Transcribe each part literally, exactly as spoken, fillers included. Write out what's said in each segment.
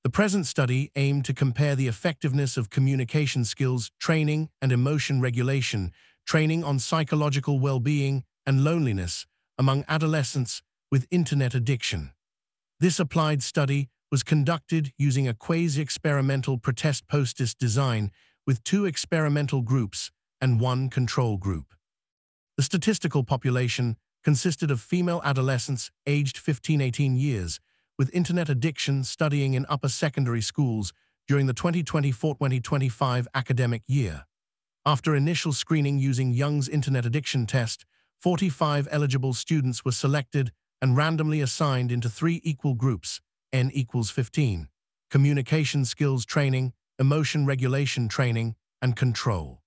The present study aimed to compare the effectiveness of communication skills training and emotion regulation training on psychological well-being and loneliness among adolescents with internet addiction. This applied study was conducted using a quasi-experimental pretest-post-test design with two experimental groups and one control group. The statistical population consisted of female adolescents aged fifteen to eighteen years with internet addiction studying in upper secondary schools during the twenty twenty-four twenty twenty-five academic year. After initial screening using Young's Internet Addiction Test, forty-five eligible students were selected and randomly assigned into three equal groups, N equals fifteen, communication skills training, emotion regulation training, and control.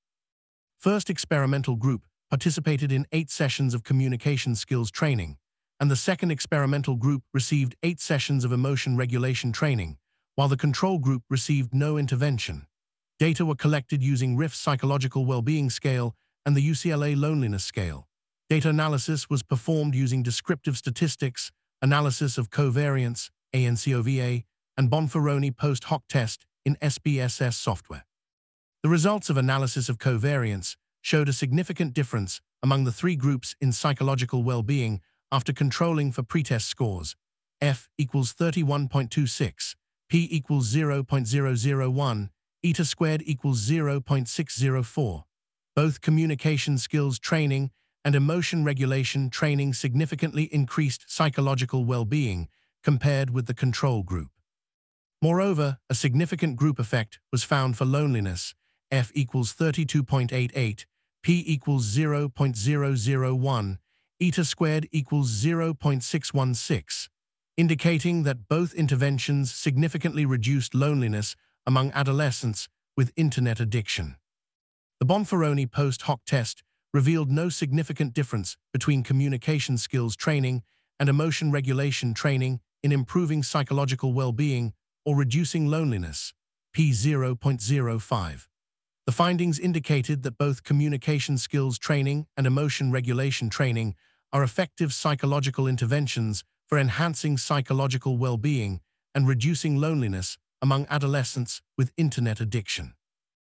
First experimental group participated in eight sessions of communication skills training, and the second experimental group received eight sessions of emotion regulation training, while the control group received no intervention. Data were collected using R I F Psychological Wellbeing Scale and the U C L A Loneliness Scale. Data analysis was performed using descriptive statistics, analysis of covariance, ANCOVA, and Bonferroni post-hoc test in S B S S software. The results of analysis of covariance showed a significant difference among the three groups in psychological well-being after controlling for pretest scores. F equals thirty-one point two six, P equals zero point zero zero one, eta squared equals zero point six zero four. Both communication skills training and emotion regulation training significantly increased psychological well-being compared with the control group. Moreover, a significant group effect was found for loneliness. F equals thirty-two point eight eight, P equals zero point zero zero one, eta squared equals zero point six one six, indicating that both interventions significantly reduced loneliness among adolescents with internet addiction. The Bonferroni post-hoc test revealed no significant difference between communication skills training and emotion regulation training in improving psychological well-being or reducing loneliness, P zero point zero five. The findings indicated that both communication skills training and emotion regulation training are effective psychological interventions for enhancing psychological well-being and reducing loneliness among adolescents with internet addiction.